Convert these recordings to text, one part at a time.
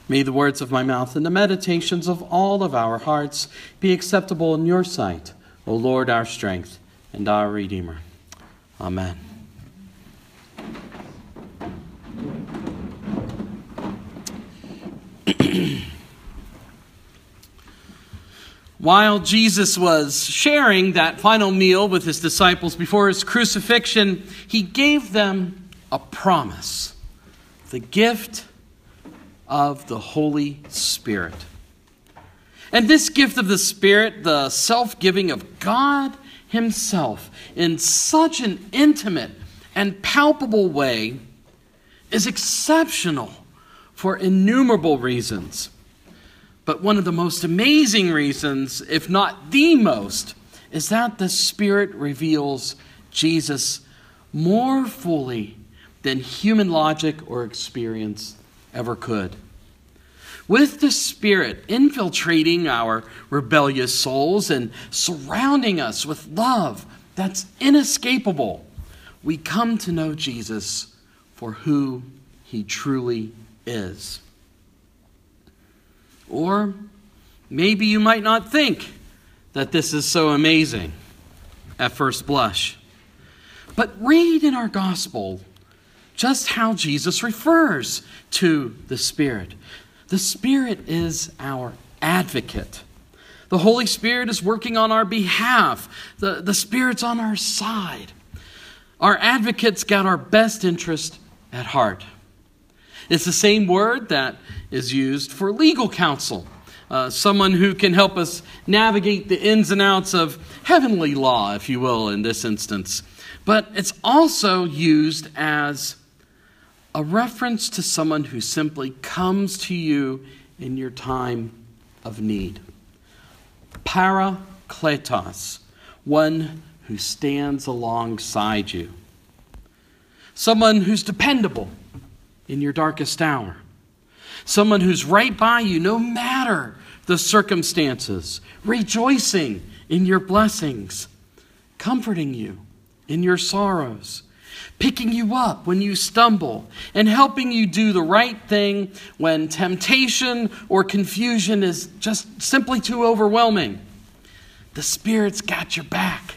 May the words of my mouth and the meditations of all of our hearts be acceptable in your sight, O Lord, our strength and our Redeemer. Amen. While Jesus was sharing that final meal with his disciples before his crucifixion, he gave them a promise, the gift of the Holy Spirit. And this gift of the Spirit, the self-giving of God himself in such an intimate and palpable way, is exceptional for innumerable reasons. But one of the most amazing reasons, if not the most, is that the Spirit reveals Jesus more fully than human logic or experience ever could. With the Spirit infiltrating our rebellious souls and surrounding us with love that's inescapable, we come to know Jesus for who he truly is. Or maybe you might not think that this is so amazing at first blush. But read in our gospel just how Jesus refers to the Spirit. The Spirit is our advocate. The Holy Spirit is working on our behalf. The Spirit's on our side. Our advocate's got our best interest at heart. It's the same word that is used for legal counsel. Someone who can help us navigate the ins and outs of heavenly law, if you will, in this instance. But it's also used as a reference to someone who simply comes to you in your time of need. Parakletos, one who stands alongside you. Someone who's dependable in your darkest hour. Someone who's right by you no matter the circumstances, rejoicing in your blessings, comforting you in your sorrows, picking you up when you stumble, and helping you do the right thing when temptation or confusion is just simply too overwhelming. The Spirit's got your back.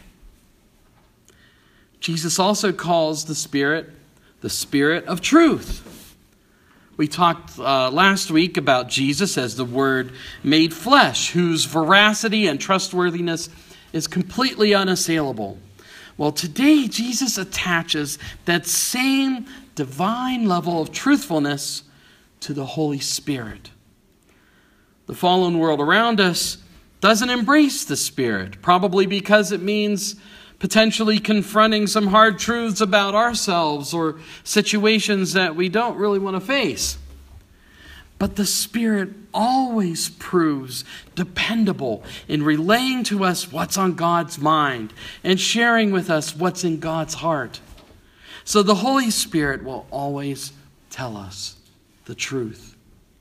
Jesus also calls the Spirit of truth. We talked last week about Jesus as the Word made flesh, whose veracity and trustworthiness is completely unassailable. Well, today Jesus attaches that same divine level of truthfulness to the Holy Spirit. The fallen world around us doesn't embrace the Spirit, probably because it means potentially confronting some hard truths about ourselves or situations that we don't really want to face. But the Spirit always proves dependable in relaying to us what's on God's mind and sharing with us what's in God's heart. So the Holy Spirit will always tell us the truth.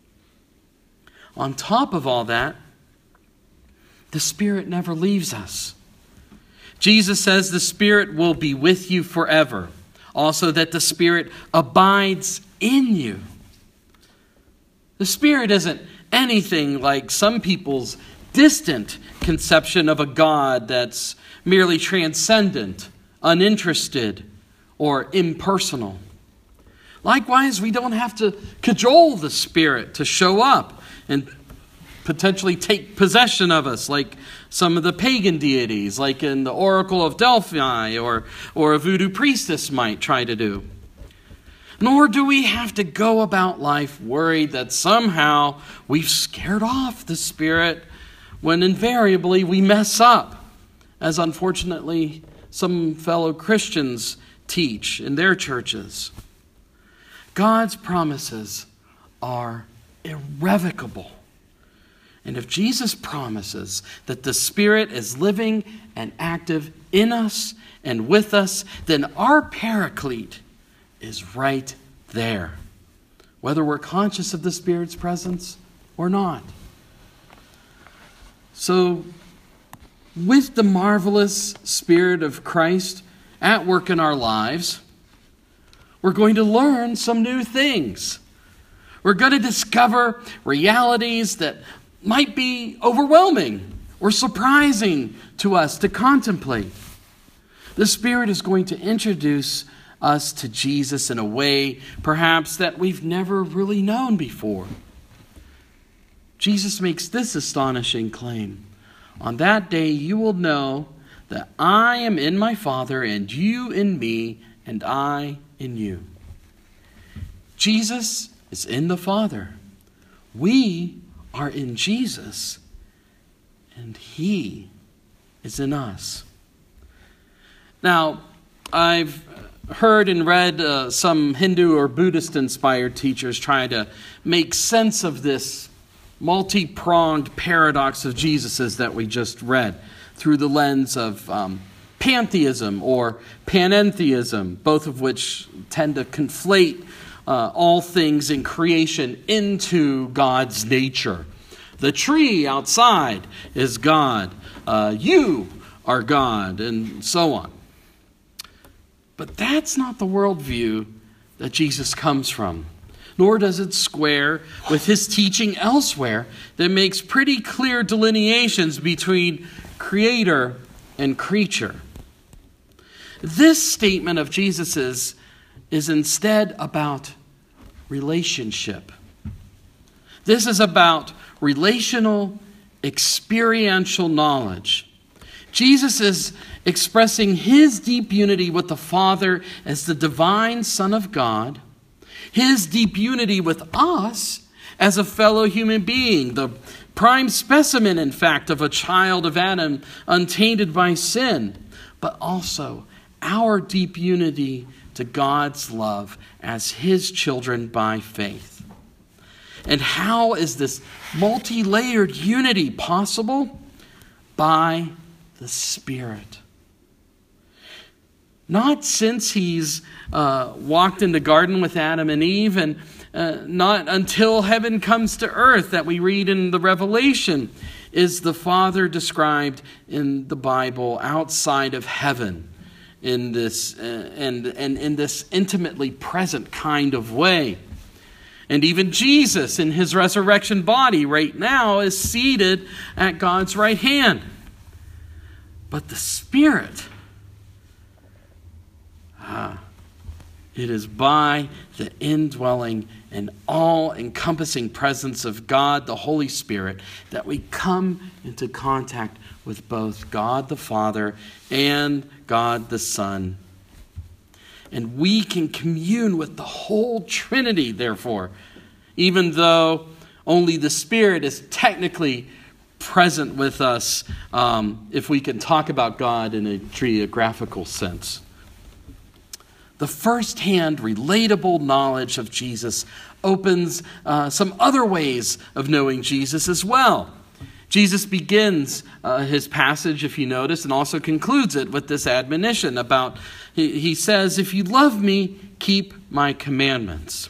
On top of all that, the Spirit never leaves us. Jesus says the Spirit will be with you forever. Also that the Spirit abides in you. The Spirit isn't anything like some people's distant conception of a God that's merely transcendent, uninterested, or impersonal. Likewise, we don't have to cajole the Spirit to show up and potentially take possession of us like some of the pagan deities, like in the Oracle of Delphi or a voodoo priestess might try to do. Nor do we have to go about life worried that somehow we've scared off the Spirit when invariably we mess up, as unfortunately some fellow Christians teach in their churches. God's promises are irrevocable. And if Jesus promises that the Spirit is living and active in us and with us, then our Paraclete is right there, whether we're conscious of the Spirit's presence or not. So, with the marvelous Spirit of Christ at work in our lives, we're going to learn some new things. We're going to discover realities that might be overwhelming or surprising to us to contemplate. The Spirit is going to introduce us to Jesus in a way perhaps that we've never really known before. Jesus makes this astonishing claim. On that day you will know that I am in my Father, and you in me, and I in you. Jesus is in the Father. We are in Jesus, and He is in us. Now, I've heard and read some Hindu or Buddhist-inspired teachers try to make sense of this multi-pronged paradox of Jesus's that we just read through the lens of pantheism or panentheism, both of which tend to conflate all things in creation into God's nature. The tree outside is God. You are God, and so on. But that's not the worldview that Jesus comes from. Nor does it square with his teaching elsewhere that makes pretty clear delineations between creator and creature. This statement of Jesus's is instead about relationship. This is about relational, experiential knowledge. Jesus is expressing his deep unity with the Father as the divine Son of God, his deep unity with us as a fellow human being, the prime specimen, in fact, of a child of Adam untainted by sin, but also our deep unity to God's love as his children by faith. And how is this multi-layered unity possible? By the Spirit. Not since he's walked in the garden with Adam and Eve, and not until heaven comes to earth that we read in the Revelation is the Father described in the Bible outside of heaven in this and in this intimately present kind of way. And even Jesus in his resurrection body right now is seated at God's right hand. But the Spirit, it is by the indwelling and all-encompassing presence of God, the Holy Spirit, that we come into contact with both God the Father and God the Son. And we can commune with the whole Trinity, therefore, even though only the Spirit is technically present with us, if we can talk about God in a geographical sense. The first-hand, relatable knowledge of Jesus opens some other ways of knowing Jesus as well. Jesus begins his passage, if you notice, and also concludes it with this admonition about, he says, if you love me, keep my commandments.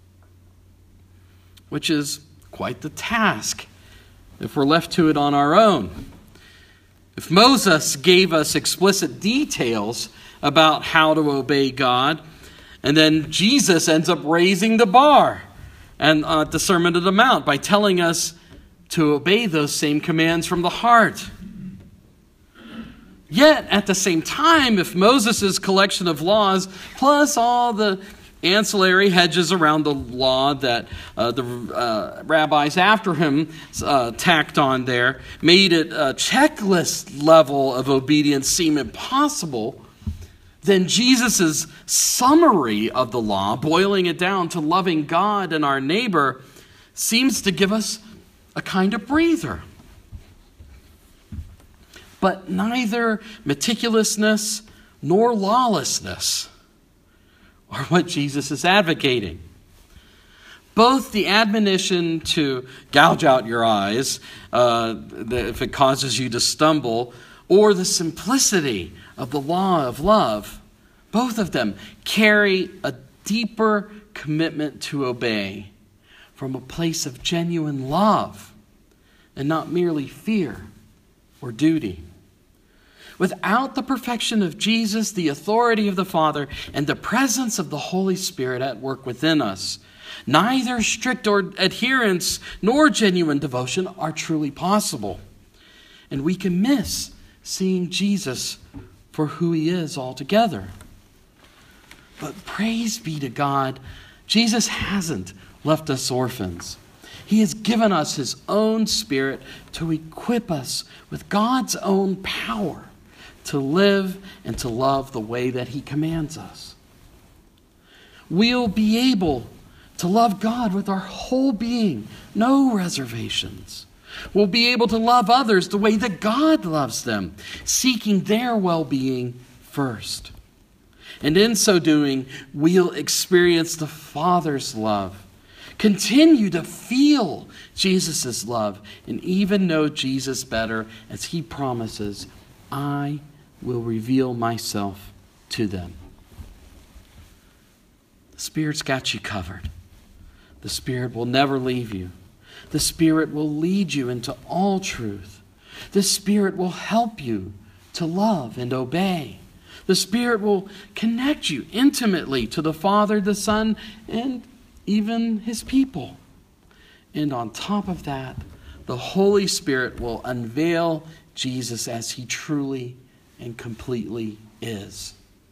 Which is quite the task if we're left to it on our own. If Moses gave us explicit details about how to obey God, and then Jesus ends up raising the bar and at the Sermon on the Mount by telling us to obey those same commands from the heart. Yet, at the same time, if Moses' collection of laws, plus all the ancillary hedges around the law that the rabbis after him tacked on there, made it a checklist level of obedience seem impossible, then Jesus' summary of the law, boiling it down to loving God and our neighbor, seems to give us a kind of breather. But neither meticulousness nor lawlessness are what Jesus is advocating. Both the admonition to gouge out your eyes if it causes you to stumble, or the simplicity of the law of love, both of them carry a deeper commitment to obey from a place of genuine love and not merely fear or duty. Without the perfection of Jesus, the authority of the Father, and the presence of the Holy Spirit at work within us, neither strict adherence nor genuine devotion are truly possible. And we can miss seeing Jesus for who he is altogether. But praise be to God, Jesus hasn't left us orphans. He has given us his own Spirit to equip us with God's own power to live and to love the way that he commands us. We'll be able to love God with our whole being, no reservations. We'll be able to love others the way that God loves them, seeking their well-being first. And in so doing, we'll experience the Father's love, continue to feel Jesus' love, and even know Jesus better as he promises, I will reveal myself to them. The Spirit's got you covered. The Spirit will never leave you. The Spirit will lead you into all truth. The Spirit will help you to love and obey. The Spirit will connect you intimately to the Father, the Son, and even his people. And on top of that, the Holy Spirit will unveil Jesus as he truly and completely is.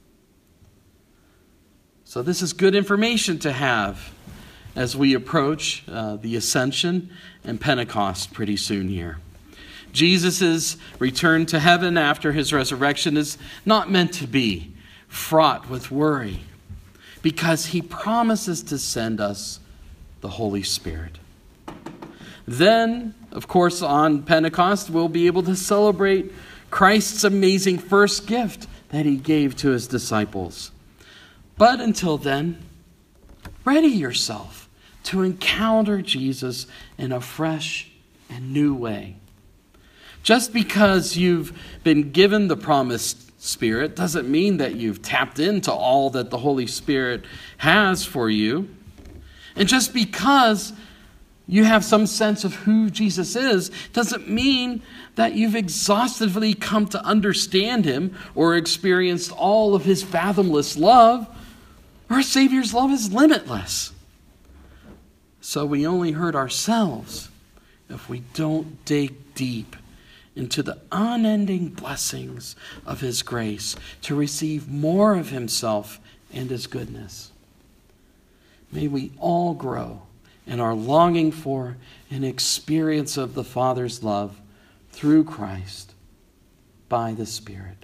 So this is good information to have as we approach the Ascension and Pentecost pretty soon here. Jesus' return to heaven after his resurrection is not meant to be fraught with worry, because he promises to send us the Holy Spirit. Then, of course, on Pentecost, we'll be able to celebrate Christ's amazing first gift that he gave to his disciples. But until then, ready yourself to encounter Jesus in a fresh and new way. Just because you've been given the promised Spirit doesn't mean that you've tapped into all that the Holy Spirit has for you. And just because you have some sense of who Jesus is doesn't mean that you've exhaustively come to understand him or experienced all of his fathomless love. Our Savior's love is limitless. So we only hurt ourselves if we don't dig deep into the unending blessings of his grace to receive more of himself and his goodness. May we all grow in our longing for an experience of the Father's love through Christ by the Spirit.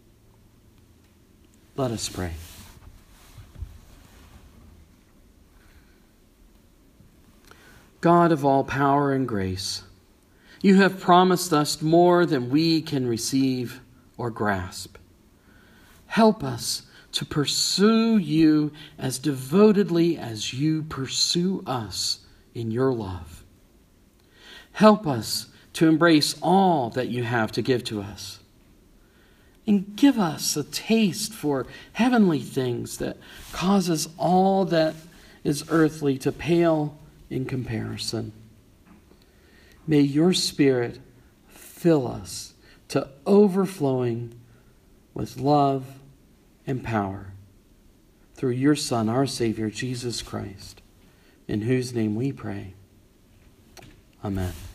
Let us pray. God of all power and grace, you have promised us more than we can receive or grasp. Help us to pursue you as devotedly as you pursue us in your love. Help us to embrace all that you have to give to us. And give us a taste for heavenly things that causes all that is earthly to pale in comparison. May your Spirit fill us to overflowing with love and power through your Son, our Savior, Jesus Christ, in whose name we pray. Amen.